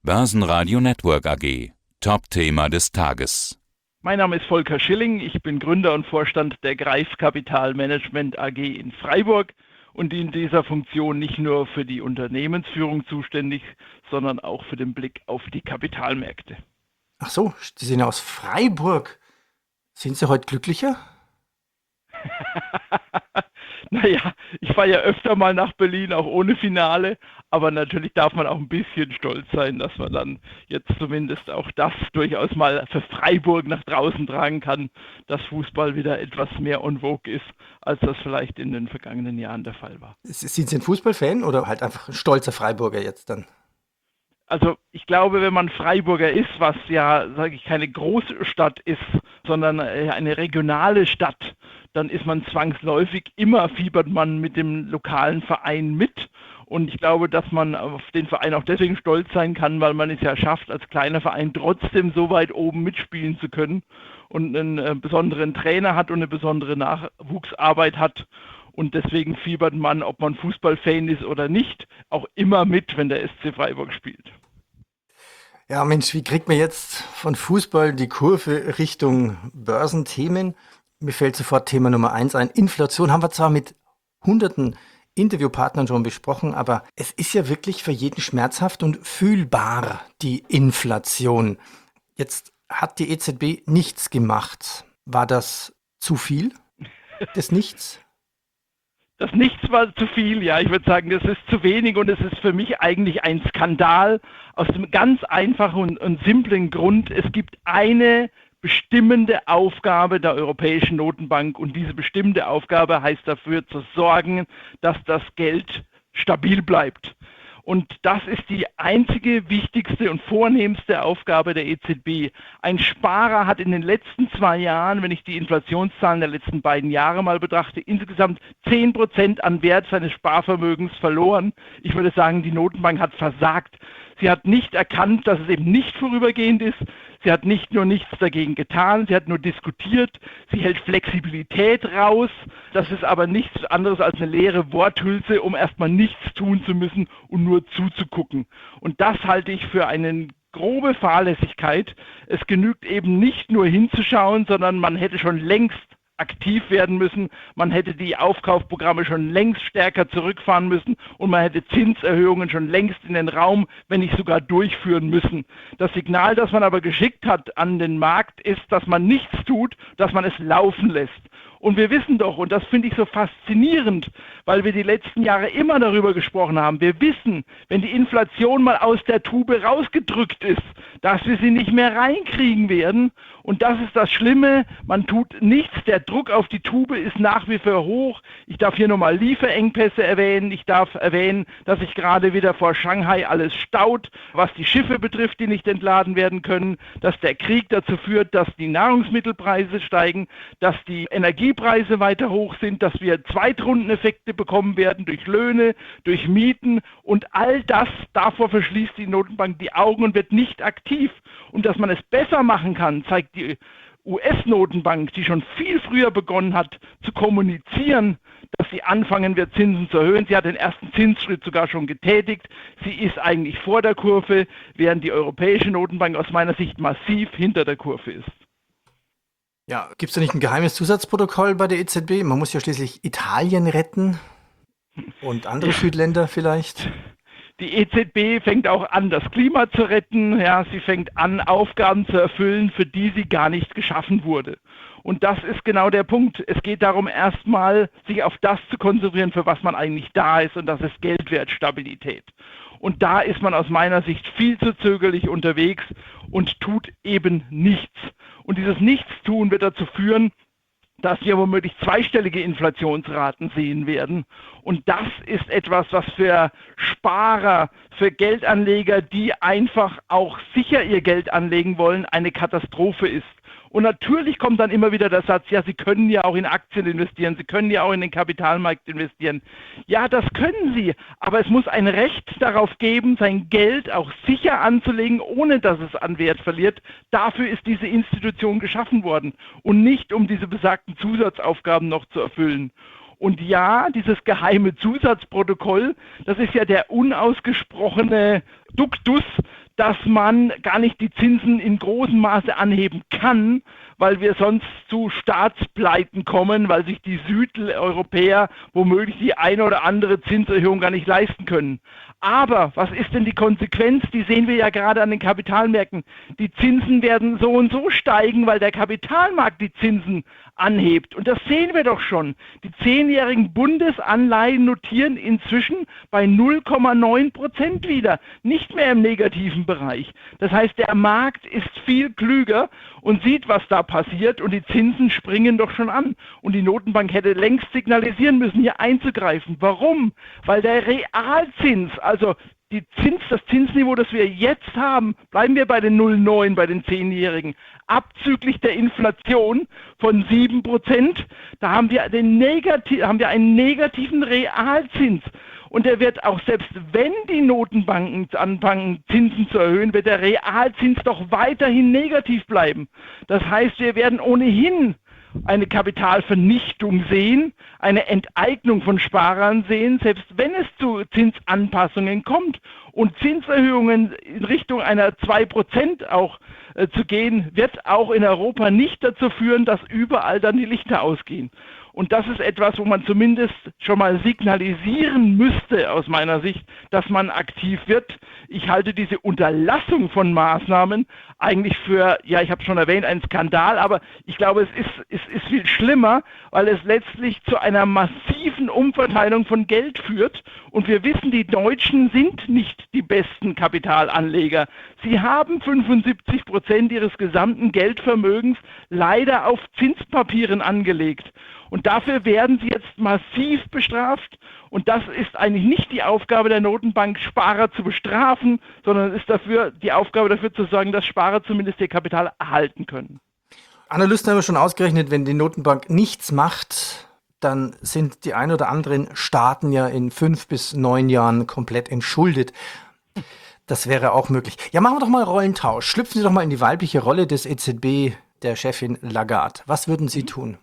Börsenradio Network AG. Top-Thema des Tages. Mein Name ist Volker Schilling, ich bin Gründer und Vorstand der Greif Kapital Management AG in Freiburg und in dieser Funktion nicht nur für die Unternehmensführung zuständig, sondern auch für den Blick auf die Kapitalmärkte. Ach so, Sie sind aus Freiburg. Sind Sie heute glücklicher? Naja, ich fahre ja öfter mal nach Berlin, auch ohne Finale, aber natürlich darf man auch ein bisschen stolz sein, dass man dann jetzt zumindest auch das durchaus mal für Freiburg nach draußen tragen kann, dass Fußball wieder etwas mehr en vogue ist, als das vielleicht in den vergangenen Jahren der Fall war. Sind Sie ein Fußballfan oder halt einfach ein stolzer Freiburger jetzt dann? Also ich glaube, wenn man Freiburger ist, was ja, sage ich, keine Großstadt ist, sondern eine regionale Stadt, dann ist man zwangsläufig, immer fiebert man mit dem lokalen Verein mit. Und ich glaube, dass man auf den Verein auch deswegen stolz sein kann, weil man es ja schafft, als kleiner Verein trotzdem so weit oben mitspielen zu können und einen besonderen Trainer hat und eine besondere Nachwuchsarbeit hat. Und deswegen fiebert man, ob man Fußballfan ist oder nicht, auch immer mit, wenn der SC Freiburg spielt. Ja, Mensch, wie kriegt man jetzt von Fußball die Kurve Richtung Börsenthemen? Mir fällt sofort Thema Nummer 1 ein. Inflation haben wir zwar mit hunderten Interviewpartnern schon besprochen, aber es ist ja wirklich für jeden schmerzhaft und fühlbar, die Inflation. Jetzt hat die EZB nichts gemacht. War das zu viel? Das Nichts? Das Nichts war zu viel, ja. Ich würde sagen, das ist zu wenig und es ist für mich eigentlich ein Skandal aus dem ganz einfachen und simplen Grund. Es gibt eine bestimmende Aufgabe der Europäischen Notenbank und diese bestimmende Aufgabe heißt dafür zu sorgen, dass das Geld stabil bleibt. Und das ist die einzige, wichtigste und vornehmste Aufgabe der EZB. Ein Sparer hat in den letzten 2 Jahren, wenn ich die Inflationszahlen der letzten beiden Jahre mal betrachte, insgesamt 10% an Wert seines Sparvermögens verloren. Ich würde sagen, die Notenbank hat versagt. Sie hat nicht erkannt, dass es eben nicht vorübergehend ist. Sie hat nicht nur nichts dagegen getan, sie hat nur diskutiert. Sie hält Flexibilität raus. Das ist aber nichts anderes als eine leere Worthülse, um erstmal nichts tun zu müssen und nur zuzugucken. Und das halte ich für eine grobe Fahrlässigkeit. Es genügt eben nicht nur hinzuschauen, sondern man hätte schon längst aktiv werden müssen, man hätte die Aufkaufprogramme schon längst stärker zurückfahren müssen und man hätte Zinserhöhungen schon längst in den Raum, wenn nicht sogar durchführen müssen. Das Signal, das man aber geschickt hat an den Markt, ist, dass man nichts tut, dass man es laufen lässt. Und wir wissen doch, und das finde ich so faszinierend, weil wir die letzten Jahre immer darüber gesprochen haben, wir wissen, wenn die Inflation mal aus der Tube rausgedrückt ist, dass wir sie nicht mehr reinkriegen werden. Und das ist das Schlimme, man tut nichts, der Druck auf die Tube ist nach wie vor hoch. Ich darf hier nochmal Lieferengpässe erwähnen, ich darf erwähnen, dass sich gerade wieder vor Shanghai alles staut, was die Schiffe betrifft, die nicht entladen werden können, dass der Krieg dazu führt, dass die Nahrungsmittelpreise steigen, dass die Energiepreise weiter hoch sind, dass wir Zweitrundeneffekte bekommen werden durch Löhne, durch Mieten und all das, davor verschließt die Notenbank die Augen und wird nicht aktiv. Und dass man es besser machen kann, zeigt die US-Notenbank, die schon viel früher begonnen hat zu kommunizieren, dass sie anfangen wird, Zinsen zu erhöhen. Sie hat den ersten Zinsschritt sogar schon getätigt. Sie ist eigentlich vor der Kurve, während die Europäische Notenbank aus meiner Sicht massiv hinter der Kurve ist. Ja, gibt es da nicht ein geheimes Zusatzprotokoll bei der EZB? Man muss ja schließlich Italien retten und andere Südländer vielleicht. Die EZB fängt auch an, das Klima zu retten. Ja, sie fängt an, Aufgaben zu erfüllen, für die sie gar nicht geschaffen wurde. Und das ist genau der Punkt. Es geht darum, erstmal sich auf das zu konzentrieren, für was man eigentlich da ist. Und das ist Geldwertstabilität. Und da ist man aus meiner Sicht viel zu zögerlich unterwegs und tut eben nichts. Und dieses Nichtstun wird dazu führen, dass wir womöglich zweistellige Inflationsraten sehen werden. Und das ist etwas, was für Sparer, für Geldanleger, die einfach auch sicher ihr Geld anlegen wollen, eine Katastrophe ist. Und natürlich kommt dann immer wieder der Satz, ja, Sie können ja auch in Aktien investieren, Sie können ja auch in den Kapitalmarkt investieren. Ja, das können Sie, aber es muss ein Recht darauf geben, sein Geld auch sicher anzulegen, ohne dass es an Wert verliert. Dafür ist diese Institution geschaffen worden und nicht, um diese besagten Zusatzaufgaben noch zu erfüllen. Und ja, dieses geheime Zusatzprotokoll, das ist ja der unausgesprochene Duktus, dass man gar nicht die Zinsen in großem Maße anheben kann, weil wir sonst zu Staatspleiten kommen, weil sich die Südeuropäer womöglich die eine oder andere Zinserhöhung gar nicht leisten können. Aber was ist denn die Konsequenz? Die sehen wir ja gerade an den Kapitalmärkten. Die Zinsen werden so und so steigen, weil der Kapitalmarkt die Zinsen anhebt. Und das sehen wir doch schon. Die 10-jährigen Bundesanleihen notieren inzwischen bei 0,9% wieder. Nicht mehr im negativen Bereich. Das heißt, der Markt ist viel klüger und sieht, was da passiert, und die Zinsen springen doch schon an. Und die Notenbank hätte längst signalisieren müssen, hier einzugreifen. Warum? Weil der Realzins, also das Zinsniveau, das wir jetzt haben, bleiben wir bei den 0,9, bei den 10-Jährigen, abzüglich der Inflation von 7%, da haben wir einen negativen Realzins. Und der wird auch, selbst wenn die Notenbanken anfangen, Zinsen zu erhöhen, wird der Realzins doch weiterhin negativ bleiben. Das heißt, wir werden ohnehin eine Kapitalvernichtung sehen, eine Enteignung von Sparern sehen, selbst wenn es zu Zinsanpassungen kommt und Zinserhöhungen in Richtung einer 2% auch zu gehen, wird auch in Europa nicht dazu führen, dass überall dann die Lichter ausgehen. Und das ist etwas, wo man zumindest schon mal signalisieren müsste, aus meiner Sicht, dass man aktiv wird. Ich halte diese Unterlassung von Maßnahmen eigentlich für, ja, ich habe schon erwähnt, einen Skandal, aber ich glaube, es ist viel schlimmer, weil es letztlich zu einer massiven Umverteilung von Geld führt. Und wir wissen, die Deutschen sind nicht die besten Kapitalanleger. Sie haben 75% ihres gesamten Geldvermögens leider auf Zinspapieren angelegt. Und dafür werden sie jetzt massiv bestraft. Und das ist eigentlich nicht die Aufgabe der Notenbank, Sparer zu bestrafen, sondern es ist die Aufgabe dafür zu sorgen, dass Sparer zumindest ihr Kapital erhalten können. Analysten haben schon ausgerechnet, wenn die Notenbank nichts macht, dann sind die ein oder anderen Staaten ja in 5 bis 9 Jahren komplett entschuldet. Das wäre auch möglich. Ja, machen wir doch mal Rollentausch. Schlüpfen Sie doch mal in die weibliche Rolle des EZB, der Chefin Lagarde. Was würden Sie tun?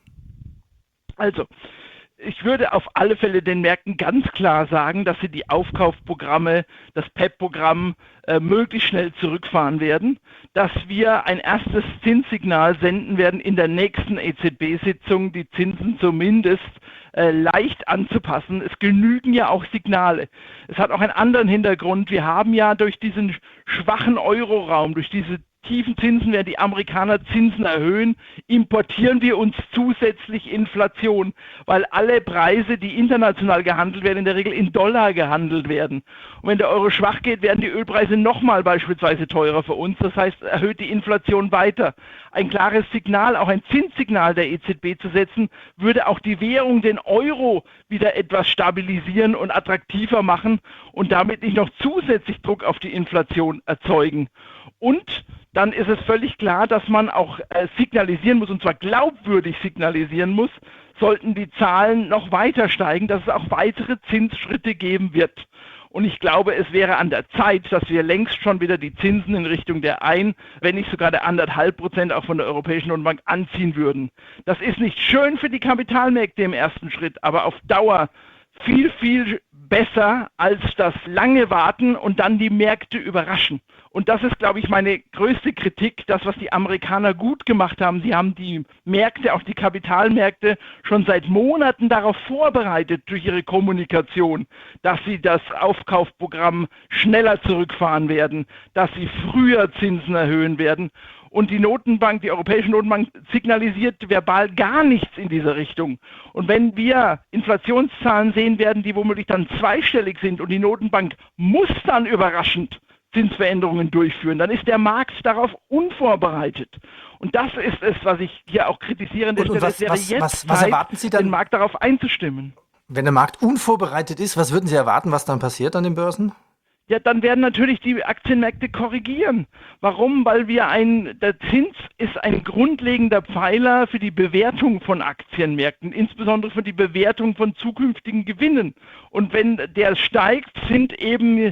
Also, ich würde auf alle Fälle den Märkten ganz klar sagen, dass sie die Aufkaufprogramme, das PEP-Programm möglichst schnell zurückfahren werden, dass wir ein erstes Zinssignal senden werden in der nächsten EZB-Sitzung, die Zinsen zumindest leicht anzupassen. Es genügen ja auch Signale. Es hat auch einen anderen Hintergrund. Wir haben ja durch diesen schwachen Euroraum, durch diese tiefen Zinsen, werden die Amerikaner Zinsen erhöhen, importieren wir uns zusätzlich Inflation, weil alle Preise, die international gehandelt werden, in der Regel in Dollar gehandelt werden. Und wenn der Euro schwach geht, werden die Ölpreise nochmal beispielsweise teurer für uns. Das heißt, erhöht die Inflation weiter. Ein klares Signal, auch ein Zinssignal der EZB zu setzen, würde auch die Währung, den Euro, wieder etwas stabilisieren und attraktiver machen und damit nicht noch zusätzlich Druck auf die Inflation erzeugen. Und dann ist es völlig klar, dass man auch signalisieren muss, und zwar glaubwürdig signalisieren muss, sollten die Zahlen noch weiter steigen, dass es auch weitere Zinsschritte geben wird. Und ich glaube, es wäre an der Zeit, dass wir längst schon wieder die Zinsen in Richtung der 1, wenn nicht sogar der 1,5% auch von der Europäischen Notenbank anziehen würden. Das ist nicht schön für die Kapitalmärkte im ersten Schritt, aber auf Dauer viel, viel besser als das lange Warten und dann die Märkte überraschen. Und das ist, glaube ich, meine größte Kritik, das, was die Amerikaner gut gemacht haben. Sie haben die Märkte, auch die Kapitalmärkte, schon seit Monaten darauf vorbereitet durch ihre Kommunikation, dass sie das Aufkaufprogramm schneller zurückfahren werden, dass sie früher Zinsen erhöhen werden. Und die Notenbank, die Europäische Notenbank, signalisiert verbal gar nichts in dieser Richtung. Und wenn wir Inflationszahlen sehen werden, die womöglich dann zweistellig sind und die Notenbank muss dann überraschend Zinsveränderungen durchführen, dann ist der Markt darauf unvorbereitet. Und das ist es, was ich hier auch kritisiere. Und was erwarten Sie dann, den Markt darauf einzustimmen? Wenn der Markt unvorbereitet ist, was würden Sie erwarten, was dann passiert an den Börsen? Ja, dann werden natürlich die Aktienmärkte korrigieren. Warum? Weil der Zins ist ein grundlegender Pfeiler für die Bewertung von Aktienmärkten, insbesondere für die Bewertung von zukünftigen Gewinnen. Und wenn der steigt, sind eben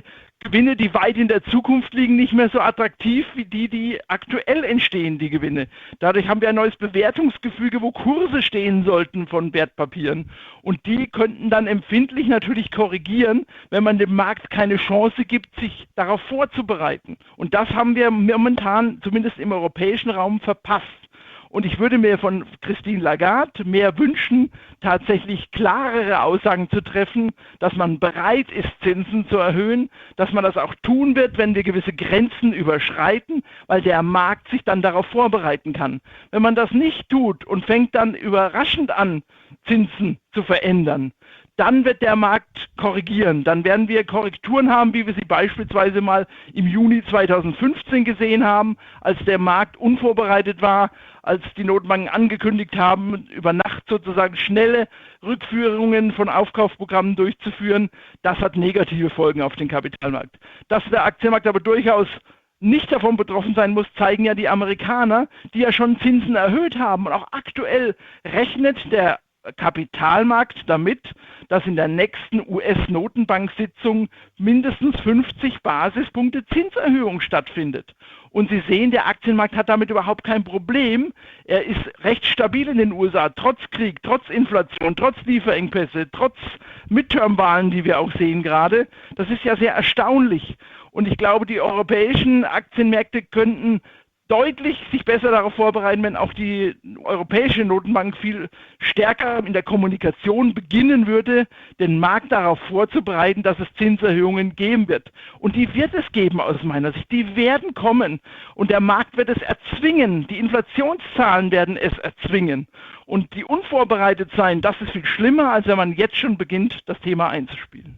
Gewinne, die weit in der Zukunft liegen, nicht mehr so attraktiv wie die aktuell entstehen, die Gewinne. Dadurch haben wir ein neues Bewertungsgefüge, wo Kurse stehen sollten von Wertpapieren. Und die könnten dann empfindlich natürlich korrigieren, wenn man dem Markt keine Chance gibt, sich darauf vorzubereiten. Und das haben wir momentan, zumindest im europäischen Raum, verpasst. Und ich würde mir von Christine Lagarde mehr wünschen, tatsächlich klarere Aussagen zu treffen, dass man bereit ist, Zinsen zu erhöhen, dass man das auch tun wird, wenn wir gewisse Grenzen überschreiten, weil der Markt sich dann darauf vorbereiten kann. Wenn man das nicht tut und fängt dann überraschend an, Zinsen zu verändern, dann wird der Markt korrigieren. Dann werden wir Korrekturen haben, wie wir sie beispielsweise mal im Juni 2015 gesehen haben, als der Markt unvorbereitet war, als die Notenbanken angekündigt haben, über Nacht sozusagen schnelle Rückführungen von Aufkaufprogrammen durchzuführen. Das hat negative Folgen auf den Kapitalmarkt. Dass der Aktienmarkt aber durchaus nicht davon betroffen sein muss, zeigen ja die Amerikaner, die ja schon Zinsen erhöht haben. Und auch aktuell rechnet der Kapitalmarkt damit, dass in der nächsten US-Notenbank-Sitzung mindestens 50 Basispunkte Zinserhöhung stattfindet. Und Sie sehen, der Aktienmarkt hat damit überhaupt kein Problem. Er ist recht stabil in den USA, trotz Krieg, trotz Inflation, trotz Lieferengpässe, trotz Midterm-Wahlen, die wir auch sehen gerade. Das ist ja sehr erstaunlich. Und ich glaube, die europäischen Aktienmärkte könnten deutlich sich besser darauf vorbereiten, wenn auch die Europäische Notenbank viel stärker in der Kommunikation beginnen würde, den Markt darauf vorzubereiten, dass es Zinserhöhungen geben wird. Und die wird es geben aus meiner Sicht. Die werden kommen. Und der Markt wird es erzwingen. Die Inflationszahlen werden es erzwingen. Und die unvorbereitet sein, das ist viel schlimmer, als wenn man jetzt schon beginnt, das Thema einzuspielen.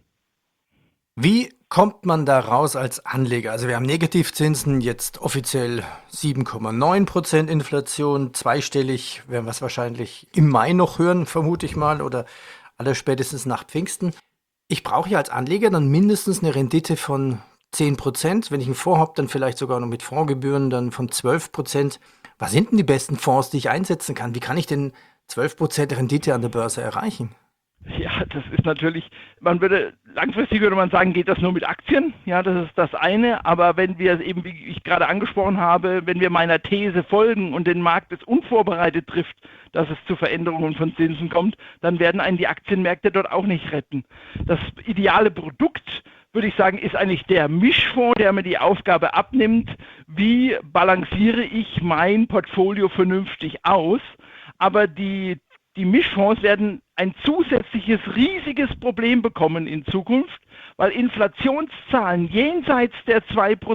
Wie kommt man da raus als Anleger? Also wir haben Negativzinsen, jetzt offiziell 7,9% Inflation, zweistellig, werden wir es wahrscheinlich im Mai noch hören, vermute ich mal, oder allerspätestens nach Pfingsten. Ich brauche ja als Anleger dann mindestens eine Rendite von 10%. Wenn ich einen Fonds habe, dann vielleicht sogar noch mit Fondsgebühren dann von 12%. Was sind denn die besten Fonds, die ich einsetzen kann? Wie kann ich denn 12% Rendite an der Börse erreichen? Ja, das ist natürlich, langfristig würde man sagen, geht das nur mit Aktien? Ja, das ist das eine. Aber wenn wir eben, wie ich gerade angesprochen habe, wenn wir meiner These folgen und den Markt es unvorbereitet trifft, dass es zu Veränderungen von Zinsen kommt, dann werden einen die Aktienmärkte dort auch nicht retten. Das ideale Produkt, würde ich sagen, ist eigentlich der Mischfonds, der mir die Aufgabe abnimmt, wie balanciere ich mein Portfolio vernünftig aus. Aber die Mischfonds werden ein zusätzliches riesiges Problem bekommen in Zukunft, weil Inflationszahlen jenseits der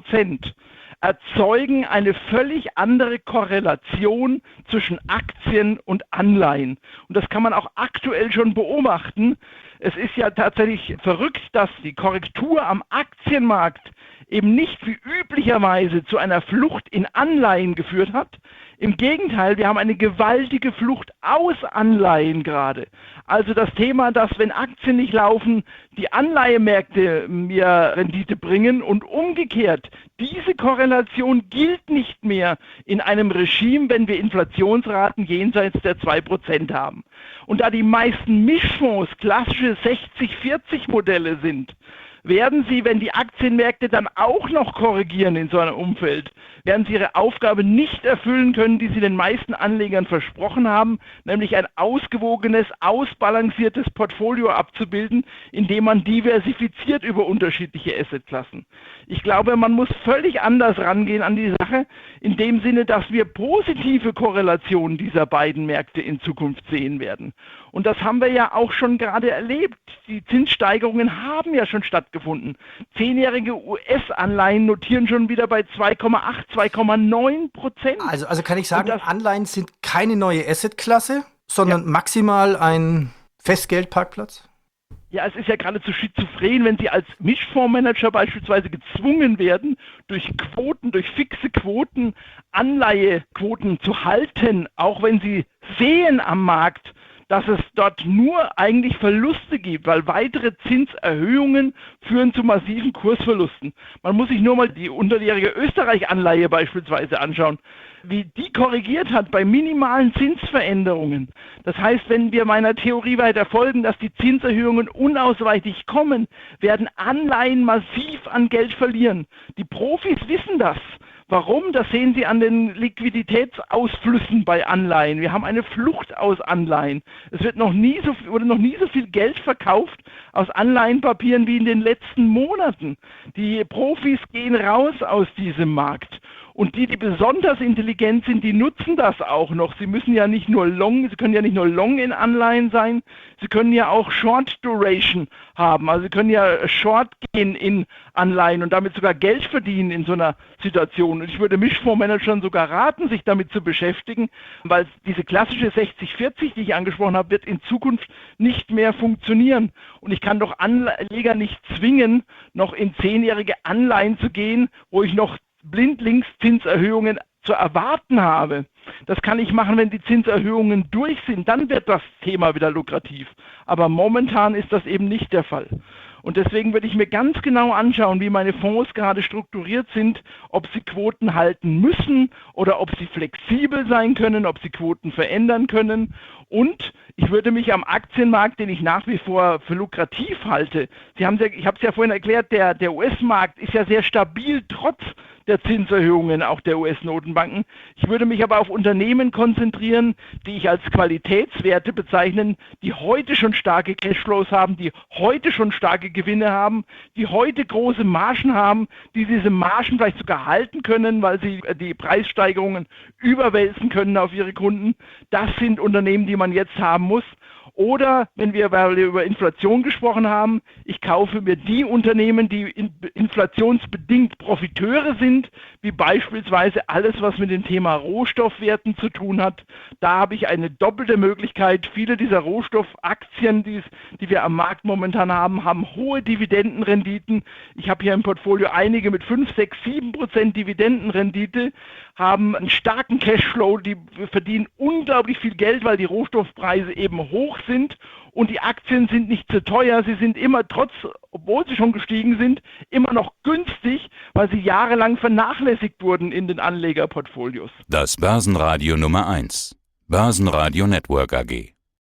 2% erzeugen eine völlig andere Korrelation zwischen Aktien und Anleihen. Und das kann man auch aktuell schon beobachten. Es ist ja tatsächlich verrückt, dass die Korrektur am Aktienmarkt eben nicht wie üblicherweise zu einer Flucht in Anleihen geführt hat. Im Gegenteil, wir haben eine gewaltige Flucht aus Anleihen gerade. Also das Thema, dass wenn Aktien nicht laufen, die Anleihemärkte mir Rendite bringen und umgekehrt, diese Korrelation gilt nicht mehr in einem Regime, wenn wir Inflationsraten jenseits der 2% haben. Und da die meisten Mischfonds klassische 60-40-Modelle sind, werden sie, wenn die Aktienmärkte dann auch noch korrigieren in so einem Umfeld, werden sie ihre Aufgabe nicht erfüllen können, die sie den meisten Anlegern versprochen haben, nämlich ein ausgewogenes, ausbalanciertes Portfolio abzubilden, indem man diversifiziert über unterschiedliche Assetklassen. Ich glaube, man muss völlig anders rangehen an die Sache, in dem Sinne, dass wir positive Korrelationen dieser beiden Märkte in Zukunft sehen werden. Und das haben wir ja auch schon gerade erlebt. Die Zinssteigerungen haben ja schon stattgefunden. 10-jährige US-Anleihen notieren schon wieder bei 2,8, 2,9%. Also kann ich sagen, Anleihen sind keine neue Assetklasse, sondern maximal ein Festgeldparkplatz? Ja, es ist ja geradezu schizophren, wenn Sie als Mischfondsmanager beispielsweise gezwungen werden, durch Quoten, durch fixe Quoten, Anleihequoten zu halten, auch wenn Sie sehen am Markt, dass es dort nur eigentlich Verluste gibt, weil weitere Zinserhöhungen führen zu massiven Kursverlusten. Man muss sich nur mal die unterjährige Österreich-Anleihe beispielsweise anschauen, wie die korrigiert hat bei minimalen Zinsveränderungen. Das heißt, wenn wir meiner Theorie weiter folgen, dass die Zinserhöhungen unausweichlich kommen, werden Anleihen massiv an Geld verlieren. Die Profis wissen das. Warum? Das sehen Sie an den Liquiditätsausflüssen bei Anleihen. Wir haben eine Flucht aus Anleihen. Es wurde noch nie so viel Geld verkauft aus Anleihenpapieren wie in den letzten Monaten. Die Profis gehen raus aus diesem Markt. Und die besonders intelligent sind, die nutzen das auch noch. Sie können ja nicht nur Long in Anleihen sein, sie können ja auch Short Duration haben. Also sie können ja Short gehen in Anleihen und damit sogar Geld verdienen in so einer Situation. Und ich würde Mischfondsmanagern sogar raten, sich damit zu beschäftigen, weil diese klassische 60-40, die ich angesprochen habe, wird in Zukunft nicht mehr funktionieren. Und ich kann doch Anleger nicht zwingen, noch in 10-jährige Anleihen zu gehen, wo ich noch blindlings Zinserhöhungen zu erwarten habe. Das kann ich machen, wenn die Zinserhöhungen durch sind, dann wird das Thema wieder lukrativ. Aber momentan ist das eben nicht der Fall. Und deswegen würde ich mir ganz genau anschauen, wie meine Fonds gerade strukturiert sind, ob sie Quoten halten müssen oder ob sie flexibel sein können, ob sie Quoten verändern können. Und ich würde mich am Aktienmarkt, den ich nach wie vor für lukrativ halte, ich habe es ja vorhin erklärt, der US-Markt ist ja sehr stabil, trotz der Zinserhöhungen auch der US-Notenbanken. Ich würde mich aber auf Unternehmen konzentrieren, die ich als Qualitätswerte bezeichnen, die heute schon starke Cashflows haben, die heute schon starke Gewinne haben, die heute große Margen haben, die diese Margen vielleicht sogar halten können, weil sie die Preissteigerungen überwälzen können auf ihre Kunden. Das sind Unternehmen, die man jetzt haben muss. Oder, weil wir über Inflation gesprochen haben, ich kaufe mir die Unternehmen, die inflationsbedingt Profiteure sind, wie beispielsweise alles, was mit dem Thema Rohstoffwerten zu tun hat. Da habe ich eine doppelte Möglichkeit. Viele dieser Rohstoffaktien, die wir am Markt momentan haben, haben hohe Dividendenrenditen. Ich habe hier im Portfolio einige mit 5, 6, 7% Dividendenrendite, haben einen starken Cashflow, die verdienen unglaublich viel Geld, weil die Rohstoffpreise eben hoch sind und die Aktien sind nicht zu teuer, sie sind immer obwohl sie schon gestiegen sind, immer noch günstig, weil sie jahrelang vernachlässigt wurden in den Anlegerportfolios. Das Börsenradio Nummer 1. Börsenradio Network AG.